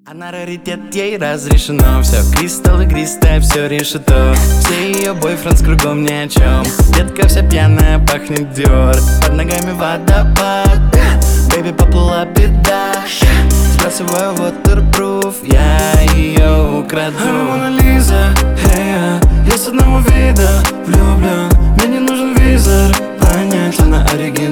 Она раритет, ей разрешено все. Кристалл игристое, все решето. Все ее бойфренд кругом ни о чем. Детка вся пьяная, пахнет Dior. Под ногами водопад, бэйби поплыла беда. Сбрасываю waterproof, я ее украду. Мона Лиза, я с одного вида влюблен. Мне не нужен визор, понять, она оригинал.